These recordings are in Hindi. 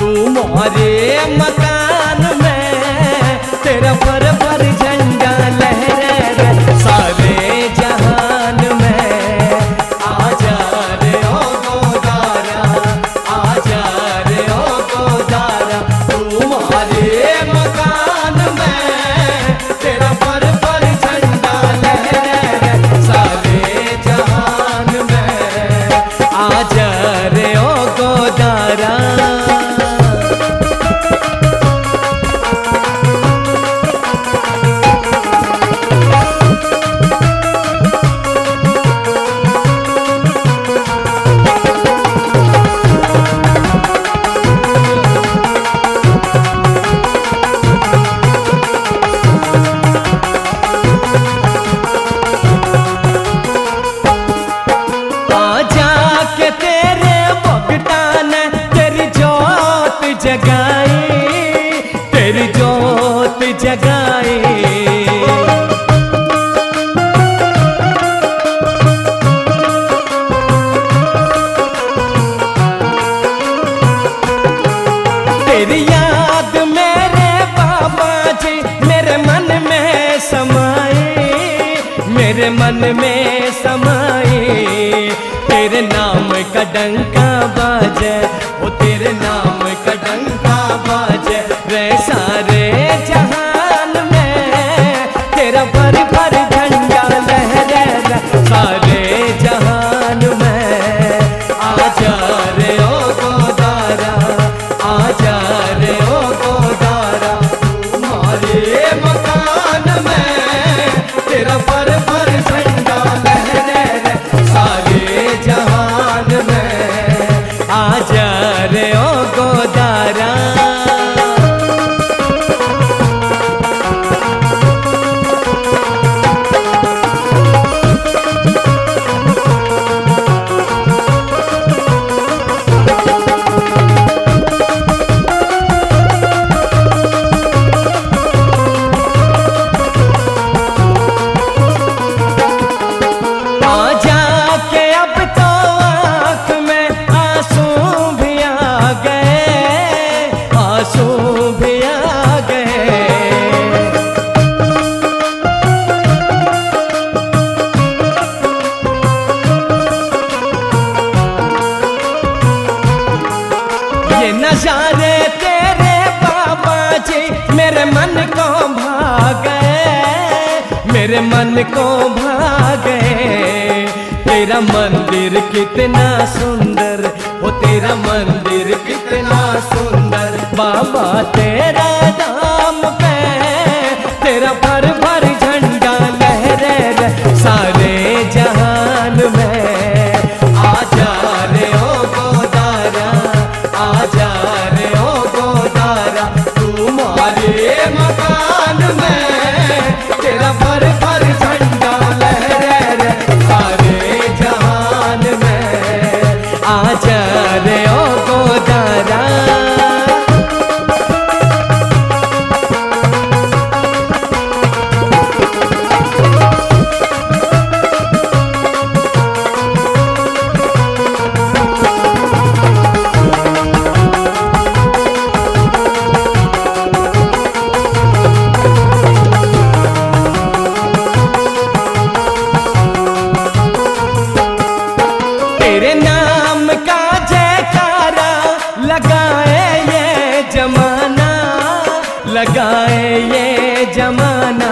तुम्हारे मकान में तेरा पर झंडा लहरे रे सारे जहान में। आजा रे ओ गोदारा, आजा रे ओ गोदारा, तुम्हारे मकान में तेरा पर झंडा लहरे रे सारे जहान में। आजा रे ओ गोदारा। जगाई तेरी जोत जगाई, तेरी याद मेरे बाबा जी मेरे मन में समाई, मेरे मन में समाई। तेरे नाम का डंका बाजे, वो तेरे नाम का डंका बाजे रे सारे जहान में तेरा भर झंडा लहरे रे सारे जहान में। आजा रे ओ गोदारा, आजा रे ओ गोदारा, तुम्हारे मकान में तेरा भर झंडा लहरे रे सारे जहान में। आजा रे ओ गोदारा। आजा के अब तो आँख में आंसू भी आ गए, आंसू भी आ गए। ये नजारे तेरे बाबा जी मेरे मन को भा गए, मेरे मन को भा गए। तेरा मंदिर कितना सुंदर, वो तेरा मंदिर कितना सुंदर। बाबा तेरा नाम पे तेरा भर झंडा लहरे रे सारे जहान में। आजा रे ओ गोदारा, आजा रे ओ गोदारा, तुम्हारे मकान में तेरा भर झंडा लहरे रे सारे जहान में। आजा रे ओ गोदारा। तेरे नाम का जयकारा लगाए ये जमाना, लगाए ये जमाना।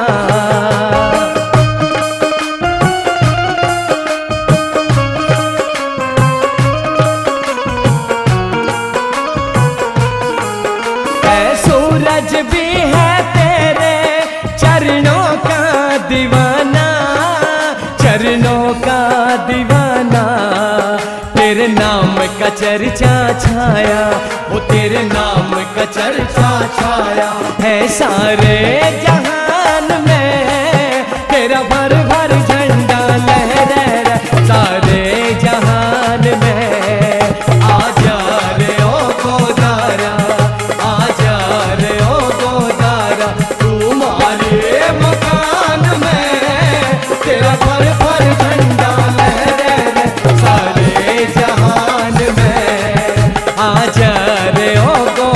ऐ सूरज भी है तेरे चरणों का दीवाना, चरणों का दीवाना। तेरे नाम का चर्चा छाया, वो तेरे नाम का चर्चा छाया है सारे जहान में। तेरा भर झंडा लहरे रे सारे जहान में। आजा रे ओ गोदारा, आजा रे ओ गोदारा, तुम्हारे मकान में तेरा भर झंडा लहरे रे सारे जहान में। आजा रे ओ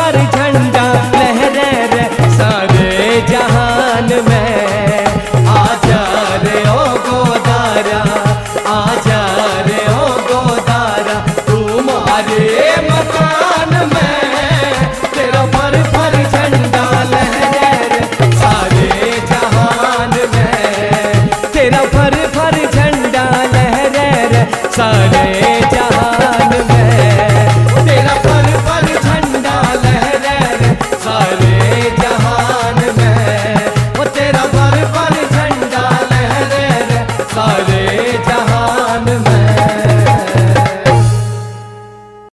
हर झंडा